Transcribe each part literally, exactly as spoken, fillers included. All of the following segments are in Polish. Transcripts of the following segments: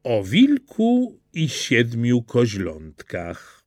O wilku i siedmiu koźlątkach.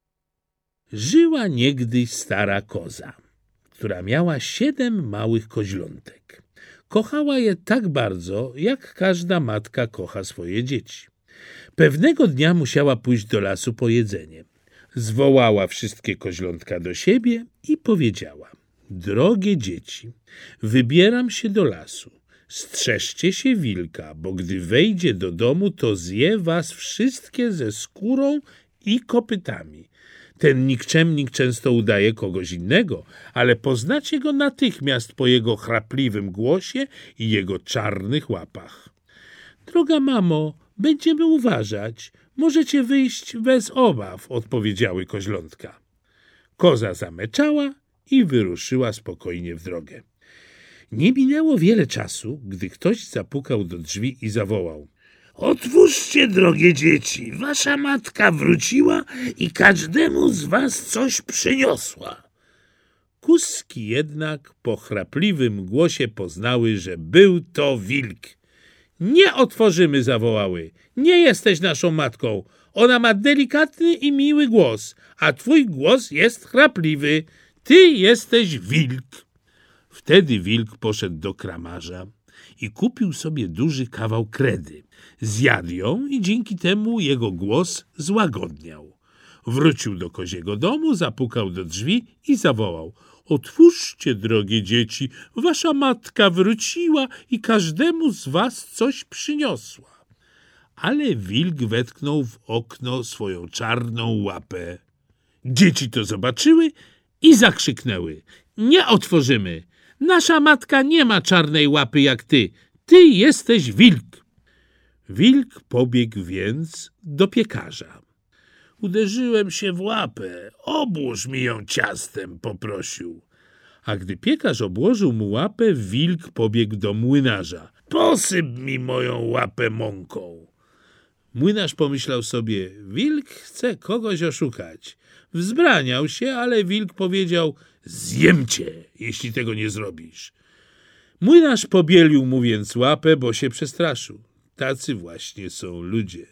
Żyła niegdyś stara koza, która miała siedem małych koźlątek. Kochała je tak bardzo, jak każda matka kocha swoje dzieci. Pewnego dnia musiała pójść do lasu po jedzenie. Zwołała wszystkie koźlątka do siebie i powiedziała: drogie dzieci, wybieram się do lasu. Strzeżcie się wilka, bo gdy wejdzie do domu, to zje was wszystkie ze skórą i kopytami. Ten nikczemnik często udaje kogoś innego, ale poznacie go natychmiast po jego chrapliwym głosie i jego czarnych łapach. Droga mamo, będziemy uważać. Możecie wyjść bez obaw, odpowiedziały koźlątka. Koza zameczała i wyruszyła spokojnie w drogę. Nie minęło wiele czasu, gdy ktoś zapukał do drzwi i zawołał: otwórzcie, drogie dzieci, wasza matka wróciła i każdemu z was coś przyniosła. Kuski jednak po chrapliwym głosie poznały, że był to wilk. Nie otworzymy, zawołały. Nie jesteś naszą matką. Ona ma delikatny i miły głos, a twój głos jest chrapliwy. Ty jesteś wilk. Wtedy wilk poszedł do kramarza i kupił sobie duży kawał kredy. Zjadł ją i dzięki temu jego głos złagodniał. Wrócił do koziego domu, zapukał do drzwi i zawołał: otwórzcie, drogie dzieci, wasza matka wróciła i każdemu z was coś przyniosła. Ale wilk wetknął w okno swoją czarną łapę. Dzieci to zobaczyły i zakrzyknęły: nie otworzymy! Nasza matka nie ma czarnej łapy jak ty. Ty jesteś wilk. Wilk pobiegł więc do piekarza. Uderzyłem się w łapę. Obłóż mi ją ciastem, poprosił. A gdy piekarz obłożył mu łapę, wilk pobiegł do młynarza. Posyp mi moją łapę mąką. Młynarz pomyślał sobie: wilk chce kogoś oszukać. Wzbraniał się, ale wilk powiedział: zjem cię, jeśli tego nie zrobisz. Młynarz pobielił mu więc łapę, bo się przestraszył. Tacy właśnie są ludzie.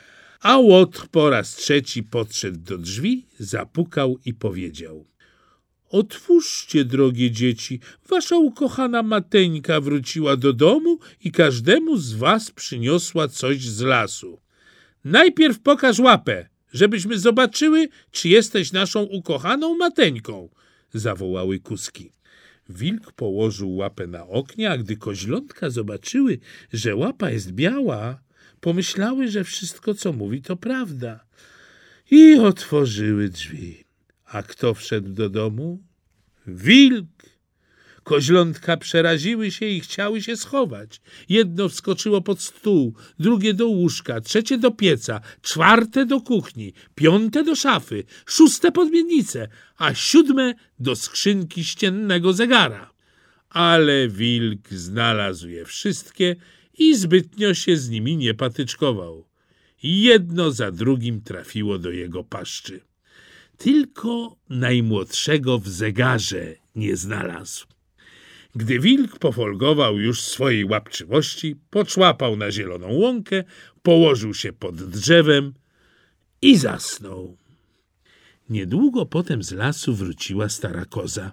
A łotr po raz trzeci podszedł do drzwi, zapukał i powiedział: otwórzcie, drogie dzieci, wasza ukochana mateńka wróciła do domu i każdemu z was przyniosła coś z lasu. Najpierw pokaż łapę, żebyśmy zobaczyły, czy jesteś naszą ukochaną mateńką, zawołały kuski. Wilk położył łapę na oknie, a gdy koźlątka zobaczyły, że łapa jest biała, pomyślały, że wszystko, co mówi, to prawda. I otworzyły drzwi. A kto wszedł do domu? Wilk! Koźlątka przeraziły się i chciały się schować. Jedno wskoczyło pod stół, drugie do łóżka, trzecie do pieca, czwarte do kuchni, piąte do szafy, szóste pod miednicę, a siódme do skrzynki ściennego zegara. Ale wilk znalazł je wszystkie i zbytnio się z nimi nie patyczkował. Jedno za drugim trafiło do jego paszczy. Tylko najmłodszego w zegarze nie znalazł. Gdy wilk pofolgował już swojej łapczywości, poczłapał na zieloną łąkę, położył się pod drzewem i zasnął. Niedługo potem z lasu wróciła stara koza.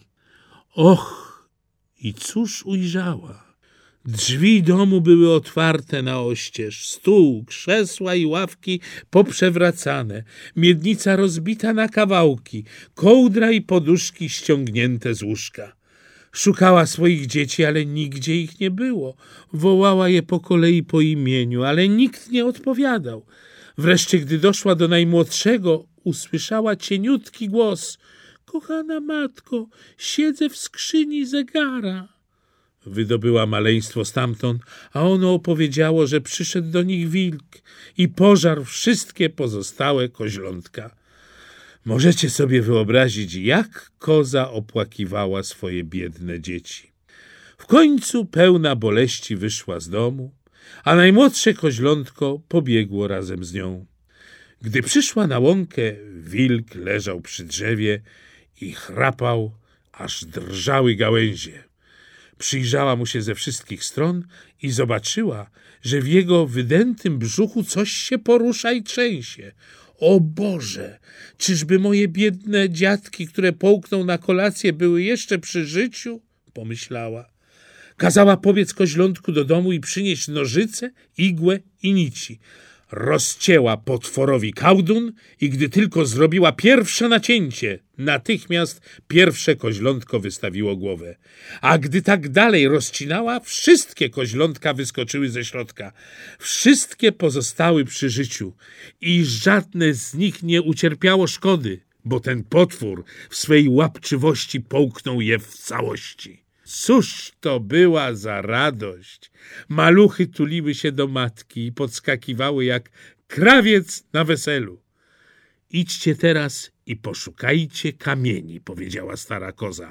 Och, i cóż ujrzała? Drzwi domu były otwarte na oścież, stół, krzesła i ławki poprzewracane, miednica rozbita na kawałki, kołdra i poduszki ściągnięte z łóżka. Szukała swoich dzieci, ale nigdzie ich nie było. Wołała je po kolei po imieniu, ale nikt nie odpowiadał. Wreszcie, gdy doszła do najmłodszego, usłyszała cieniutki głos: kochana matko, siedzę w skrzyni zegara. Wydobyła maleństwo stamtąd, a ono opowiedziało, że przyszedł do nich wilk i pożarł wszystkie pozostałe koźlątka. Możecie sobie wyobrazić, jak koza opłakiwała swoje biedne dzieci. W końcu pełna boleści wyszła z domu, a najmłodsze koźlątko pobiegło razem z nią. Gdy przyszła na łąkę, wilk leżał przy drzewie i chrapał, aż drżały gałęzie. Przyjrzała mu się ze wszystkich stron i zobaczyła, że w jego wydętym brzuchu coś się porusza i trzęsie. O Boże, czyżby moje biedne dziadki, które połknął na kolację, były jeszcze przy życiu? Pomyślała. Kazała pobiec koźlątku do domu i przynieść nożyce, igłę i nici. Rozcięła potworowi kałdun i gdy tylko zrobiła pierwsze nacięcie, natychmiast pierwsze koźlątko wystawiło głowę. A gdy tak dalej rozcinała, wszystkie koźlątka wyskoczyły ze środka. Wszystkie pozostały przy życiu i żadne z nich nie ucierpiało szkody, bo ten potwór w swej łapczywości połknął je w całości. Cóż to była za radość! Maluchy tuliły się do matki i podskakiwały jak krawiec na weselu. Idźcie teraz i poszukajcie kamieni, powiedziała stara koza.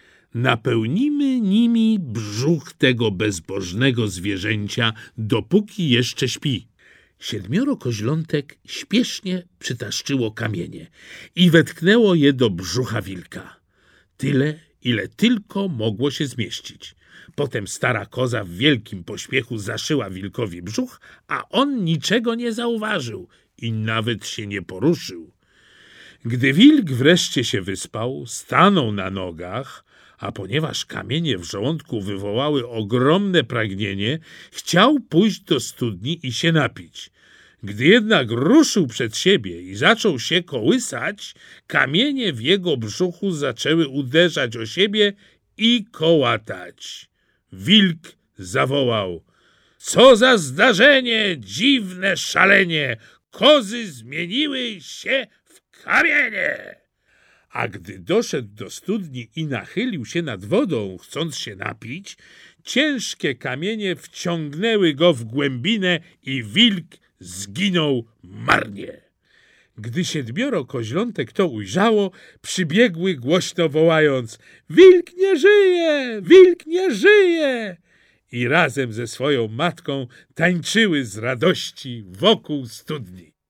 Napełnimy nimi brzuch tego bezbożnego zwierzęcia, dopóki jeszcze śpi. Siedmioro koźlątek śpiesznie przytaszczyło kamienie i wetknęło je do brzucha wilka. Tyle, ile tylko mogło się zmieścić. Potem stara koza w wielkim pośpiechu zaszyła wilkowi brzuch, a on niczego nie zauważył i nawet się nie poruszył. Gdy wilk wreszcie się wyspał, stanął na nogach, a ponieważ kamienie w żołądku wywołały ogromne pragnienie, chciał pójść do studni i się napić. Gdy jednak ruszył przed siebie i zaczął się kołysać, kamienie w jego brzuchu zaczęły uderzać o siebie i kołatać. Wilk zawołał: co za zdarzenie, dziwne szalenie, kozy zmieniły się w kamienie. A gdy doszedł do studni i nachylił się nad wodą, chcąc się napić, ciężkie kamienie wciągnęły go w głębinę i wilk zginął marnie. Gdy siedmioro koźlątek to ujrzało, przybiegły głośno wołając: wilk nie żyje! Wilk nie żyje! I razem ze swoją matką tańczyły z radości wokół studni.